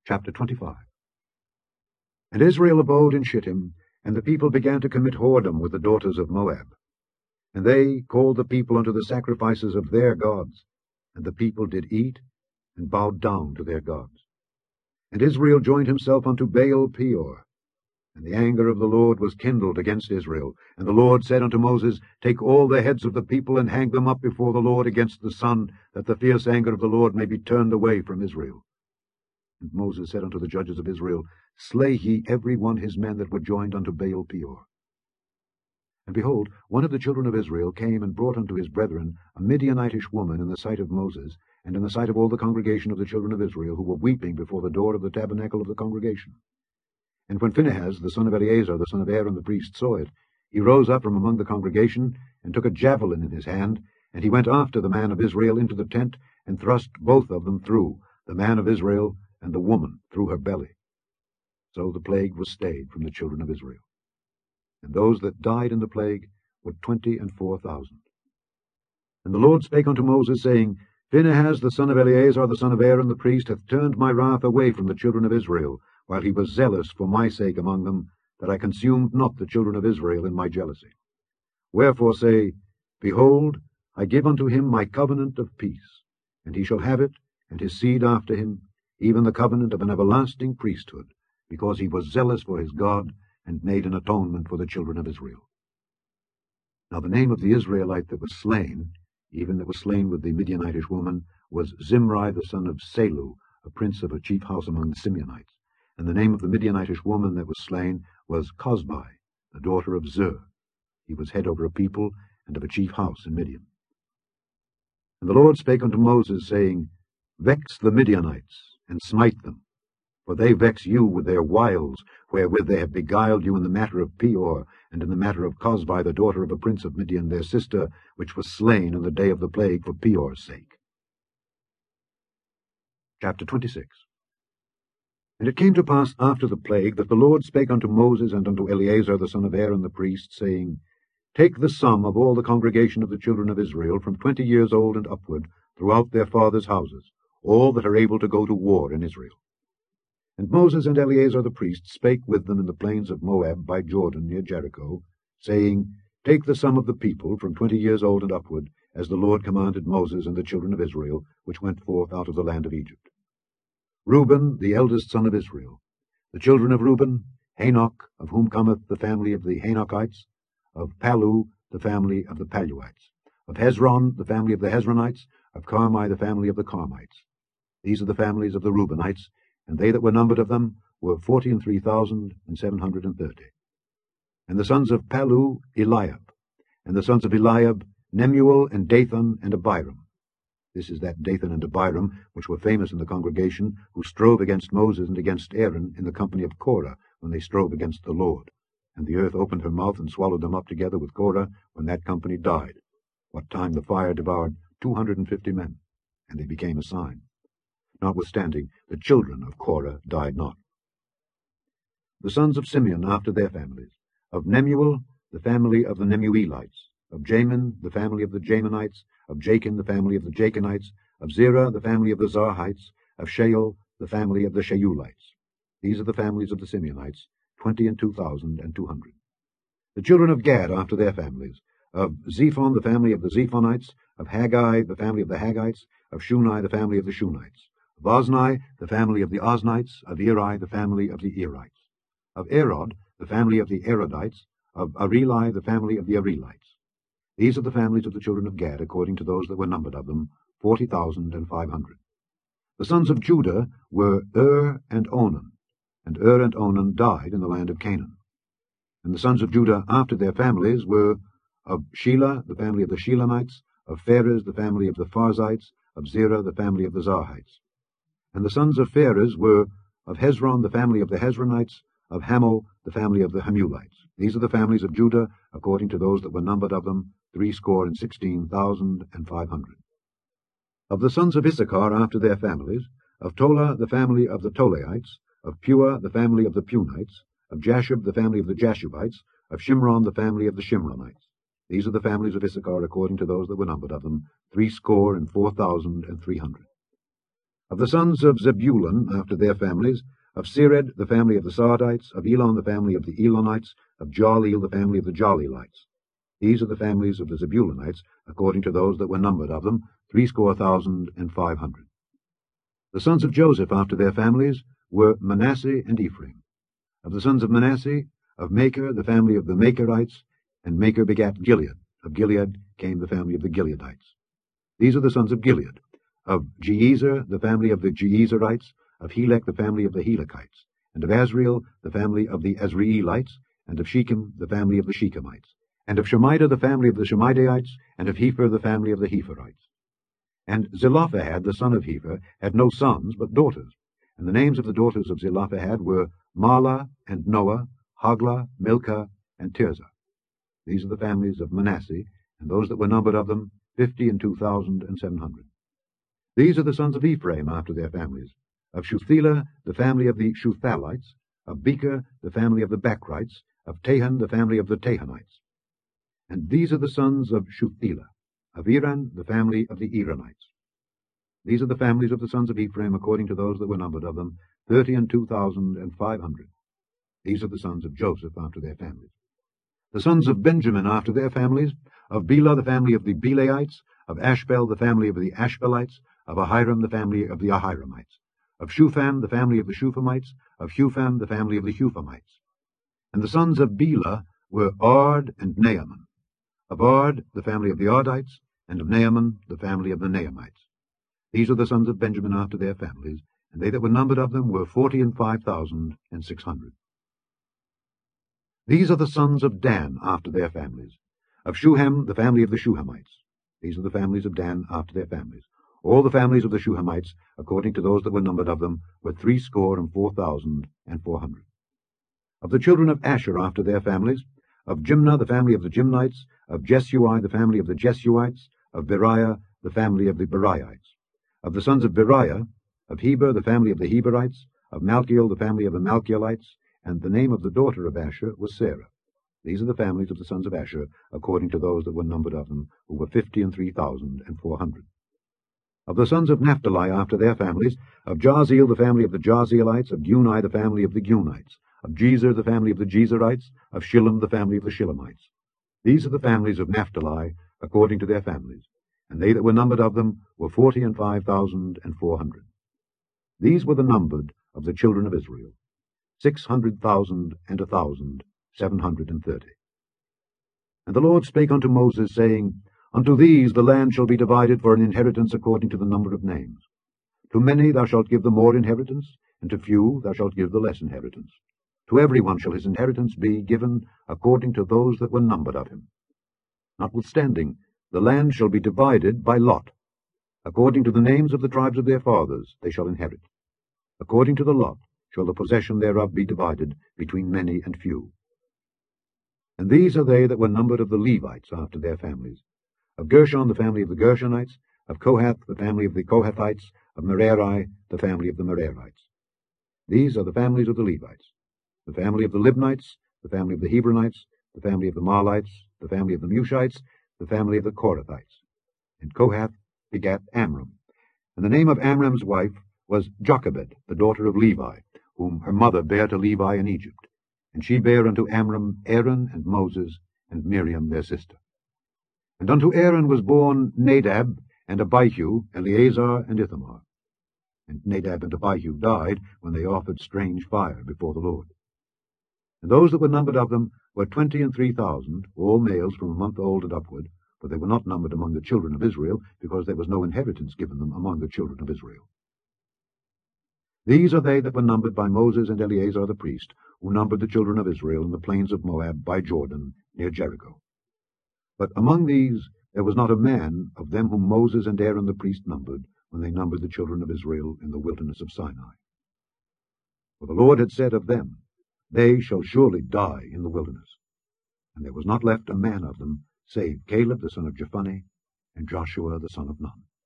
Chapter 25. And Israel abode in Shittim, and the people began to commit whoredom with the daughters of Moab. And they called the people unto the sacrifices of their gods, and the people did eat, and bowed down to their gods. And Israel joined himself unto Baal Peor. And the anger of the Lord was kindled against Israel. And the Lord said unto Moses, Take all the heads of the people, and hang them up before the Lord against the sun, that the fierce anger of the Lord may be turned away from Israel. And Moses said unto the judges of Israel, Slay ye every one his men that were joined unto Baal Peor. And behold, one of the children of Israel came and brought unto his brethren a Midianitish woman in the sight of Moses, and in the sight of all the congregation of the children of Israel, who were weeping before the door of the tabernacle of the congregation. And when Phinehas, the son of Eleazar, the son of Aaron the priest, saw it, he rose up from among the congregation, and took a javelin in his hand, and he went after the man of Israel into the tent, and thrust both of them through, the man of Israel and the woman through her belly. So the plague was stayed from the children of Israel. And those that died in the plague were 24,000. And the Lord spake unto Moses, saying, Phinehas the son of Eleazar the son of Aaron the priest hath turned my wrath away from the children of Israel, while he was zealous for my sake among them, that I consumed not the children of Israel in my jealousy. Wherefore say, Behold, I give unto him my covenant of peace, and he shall have it, and his seed after him, even the covenant of an everlasting priesthood, because he was zealous for his God, and made an atonement for the children of Israel. Now the name of the Israelite that was slain, even that was slain with the Midianitish woman, was Zimri the son of Salu, a prince of a chief house among the Simeonites. And the name of the Midianitish woman that was slain was Cosbi, the daughter of Zur. He was head over a people, and of a chief house in Midian. And the Lord spake unto Moses, saying, Vex the Midianites, and smite them, for they vex you with their wiles, wherewith they have beguiled you in the matter of Peor, and in the matter of Cosbi, the daughter of a prince of Midian, their sister, which was slain in the day of the plague for Peor's sake. Chapter 26. And it came to pass after the plague, that the Lord spake unto Moses and unto Eleazar the son of Aaron the priest, saying, Take the sum of all the congregation of the children of Israel, from 20 years old and upward, throughout their fathers' houses, all that are able to go to war in Israel. And Moses and Eleazar the priest spake with them in the plains of Moab by Jordan near Jericho, saying, Take the sum of the people from 20 years old and upward, as the Lord commanded Moses and the children of Israel, which went forth out of the land of Egypt. Reuben, the eldest son of Israel. The children of Reuben, Hanok, of whom cometh the family of the Hanokites, of Palu, the family of the Paluites, of Hezron, the family of the Hezronites, of Carmi, the family of the Carmites. These are the families of the Reubenites, and they that were numbered of them were 43,730. And the sons of Palu, Eliab. And the sons of Eliab, Nemuel, and Dathan, and Abiram. This is that Dathan and Abiram, which were famous in the congregation, who strove against Moses and against Aaron in the company of Korah, when they strove against the Lord. And the earth opened her mouth and swallowed them up together with Korah, when that company died, what time the fire devoured 250 men, and they became a sign. Notwithstanding, the children of Korah died not. The sons of Simeon after their families. Of Nemuel, the family of the Nemuelites. Of Jamin, the family of the Jaminites. Of Jachin, the family of the Jachinites. Of Zerah, the family of the Zarhites. Of Shael, the family of the Sheulites. These are the families of the Simeonites, 22,200. The children of Gad after their families. Of Zephon, the family of the Zephonites. Of Haggai, the family of the Haggites. Of Shuni, the family of the Shunites. Of Ozni, the family of the Oznites. Of Eri, the family of the Erites. Of Arod, the family of the Arodites. Of Areli, the family of the Arelites. These are the families of the children of Gad, according to those that were numbered of them, 40,500. The sons of Judah were and Onan, and and Onan died in the land of Canaan. And the sons of Judah after their families were of Shelah, the family of the Shelamites. Of Pharez, the family of the Pharzites. Of Zerah, the family of the Zarhites. And the sons of Pharez were of Hezron, the family of the Hezronites. Of Hamul, the family of the Hamulites. These are the families of Judah, according to those that were numbered of them, 16,500. Of the sons of Issachar after their families, of Tola, the family of the Tolaites. Of Pua, the family of the Punites. Of Jashub, the family of the Jashubites. Of Shimron, the family of the Shimronites. These are the families of Issachar, according to those that were numbered of them, 64,300. Of the sons of Zebulun, after their families, of Sered, the family of the Sardites, of Elon, the family of the Elonites, of Jaleel, the family of the Jaleelites. These are the families of the Zebulunites, according to those that were numbered of them, 65,500. The sons of Joseph, after their families, were Manasseh and Ephraim. Of the sons of Manasseh, of Machir, the family of the Machirites, and Machir begat Gilead. Of Gilead came the family of the Gileadites. These are the sons of Gilead. Of Jeezer, the family of the Jeezerites, of Helek, the family of the Helekites, and of Azriel, the family of the Azraelites, and of Shechem, the family of the Shechemites, and of Shemida, the family of the Shemidaites, and of Hepher, the family of the Hepherites. And Zelophehad, the son of Hepher, had no sons, but daughters. And the names of the daughters of Zelophehad were Mahlah, and Noah, Hoglah, Milcah, and Tirzah. These are the families of Manasseh, and those that were numbered of them, 52,700. These are the sons of Ephraim, after their families. Of Shuthelah, the family of the Shuthalites, of Becher, the family of the Bachrites, of Tahan, the family of the Tahanites. And these are the sons of Shuthelah, of Iran, the family of the Iranites. These are the families of the sons of Ephraim, according to those that were numbered of them, 32,500. These are the sons of Joseph, after their families. The sons of Benjamin, after their families, of Bela, the family of the Belaites, of Ashbel, the family of the Ashbelites, of Ahiram, the family of the Ahiramites, of Shupham, the family of the Shuphamites, of Hupham, the family of the Huphamites. And the sons of Bela were Ard and Naaman. Of Ard, the family of the Ardites, and of Naaman, the family of the Naamites. These are the sons of Benjamin after their families, and they that were numbered of them were 45,600. These are the sons of Dan after their families. Of Shuham, the family of the Shuhamites. These are the families of Dan after their families. All the families of the Shuhamites, according to those that were numbered of them, were 64,400. Of the children of Asher after their families, of Jimnah, the family of the Jimnites, of Jesui, the family of the Jesuites, of Beriah, the family of the Beriites. Of the sons of Beriah, of Heber, the family of the Heberites, of Malchiel, the family of the Malchielites, and the name of the daughter of Asher was Sarah. These are the families of the sons of Asher, according to those that were numbered of them, who were 53,400. Of the sons of Naphtali after their families, of Jaziel, the family of the Jazielites, of Guni, the family of the Gunites, of Jezer, the family of the Jezerites, of Shillem, the family of the Shillemites. These are the families of Naphtali, according to their families, and they that were numbered of them were 45,400. These were the numbered of the children of Israel, 600,730. And the Lord spake unto Moses, saying, Unto these the land shall be divided for an inheritance according to the number of names. To many thou shalt give the more inheritance, and to few thou shalt give the less inheritance. To every one shall his inheritance be given according to those that were numbered of him. Notwithstanding, the land shall be divided by lot. According to the names of the tribes of their fathers they shall inherit. According to the lot shall the possession thereof be divided between many and few. And these are they that were numbered of the Levites after their families. Of Gershon, the family of the Gershonites, of Kohath, the family of the Kohathites, of Merari, the family of the Merarites. These are the families of the Levites. The family of the Libnites, the family of the Hebronites, the family of the Mahlites, the family of the Mushites, the family of the Korathites. And Kohath begat Amram. And the name of Amram's wife was Jochebed, the daughter of Levi, whom her mother bare to Levi in Egypt. And she bare unto Amram Aaron and Moses and Miriam their sister. And unto Aaron was born Nadab and Abihu, Eleazar and Ithamar. And Nadab and Abihu died when they offered strange fire before the Lord. And those that were numbered of them were 23,000, all males from a month old and upward, for they were not numbered among the children of Israel, because there was no inheritance given them among the children of Israel. These are they that were numbered by Moses and Eleazar the priest, who numbered the children of Israel in the plains of Moab by Jordan, near Jericho. But among these there was not a man of them whom Moses and Aaron the priest numbered, when they numbered the children of Israel in the wilderness of Sinai. For the Lord had said of them, They shall surely die in the wilderness. And there was not left a man of them, save Caleb the son of Jephunneh, and Joshua the son of Nun.